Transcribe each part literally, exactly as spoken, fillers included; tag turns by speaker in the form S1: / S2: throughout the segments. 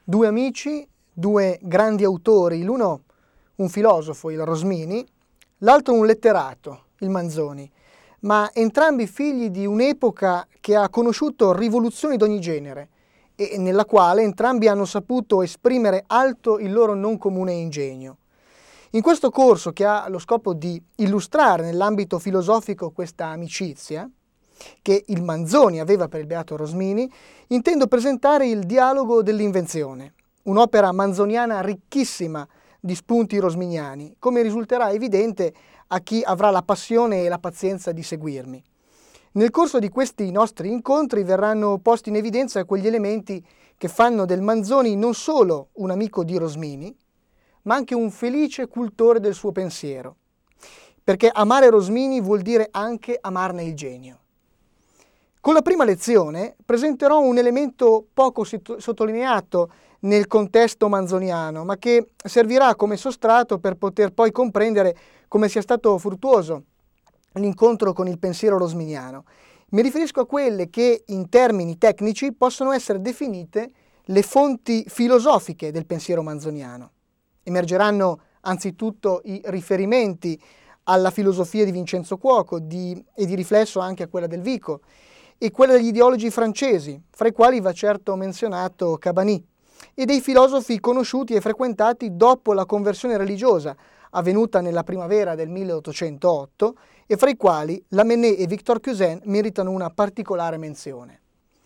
S1: Due amici, due grandi autori, l'uno un filosofo, il Rosmini, l'altro un letterato, il Manzoni, ma entrambi figli di un'epoca che ha conosciuto rivoluzioni d'ogni genere e nella quale entrambi hanno saputo esprimere alto il loro non comune ingegno. In questo corso, che ha lo scopo di illustrare nell'ambito filosofico questa amicizia che il Manzoni aveva per il beato Rosmini, intendo presentare il Dialogo dell'invenzione, un'opera manzoniana ricchissima di spunti rosminiani, come risulterà evidente a chi avrà la passione e la pazienza di seguirmi. Nel corso di questi nostri incontri verranno posti in evidenza quegli elementi che fanno del Manzoni non solo un amico di Rosmini, ma anche un felice cultore del suo pensiero, perché amare Rosmini vuol dire anche amarne il genio. Con la prima lezione presenterò un elemento poco sottolineato nel contesto manzoniano, ma che servirà come sostrato per poter poi comprendere come sia stato fruttuoso l'incontro con il pensiero rosminiano. Mi riferisco a quelle che in termini tecnici possono essere definite le fonti filosofiche del pensiero manzoniano. Emergeranno anzitutto i riferimenti alla filosofia di Vincenzo Cuoco di, e di riflesso anche a quella del Vico, e quella degli ideologi francesi, fra i quali va certo menzionato Cabanis, e dei filosofi conosciuti e frequentati dopo la conversione religiosa, avvenuta nella primavera del milleottocentootto, e fra i quali Lamennais e Victor Cousin meritano una particolare menzione.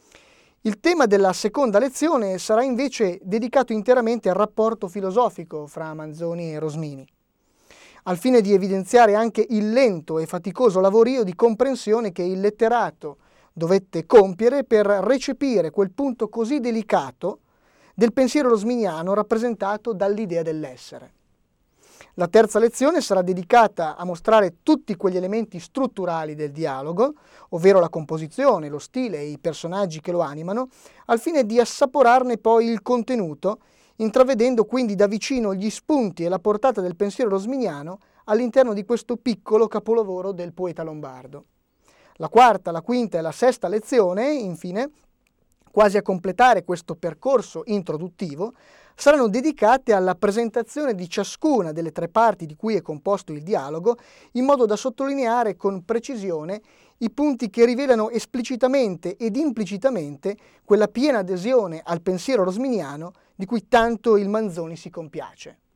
S1: Il tema della seconda lezione sarà invece dedicato interamente al rapporto filosofico fra Manzoni e Rosmini, al fine di evidenziare anche il lento e faticoso lavorio di comprensione che il letterato dovette compiere per recepire quel punto così delicato del pensiero rosminiano rappresentato dall'idea dell'essere. La terza lezione sarà dedicata a mostrare tutti quegli elementi strutturali del dialogo, ovvero la composizione, lo stile e i personaggi che lo animano, al fine di assaporarne poi il contenuto, intravedendo quindi da vicino gli spunti e la portata del pensiero rosminiano all'interno di questo piccolo capolavoro del poeta lombardo. La quarta, la quinta e la sesta lezione, infine, quasi a completare questo percorso introduttivo, saranno dedicate alla presentazione di ciascuna delle tre parti di cui è composto il dialogo, in modo da sottolineare con precisione i punti che rivelano esplicitamente ed implicitamente quella piena adesione al pensiero rosminiano di cui tanto il Manzoni si compiace.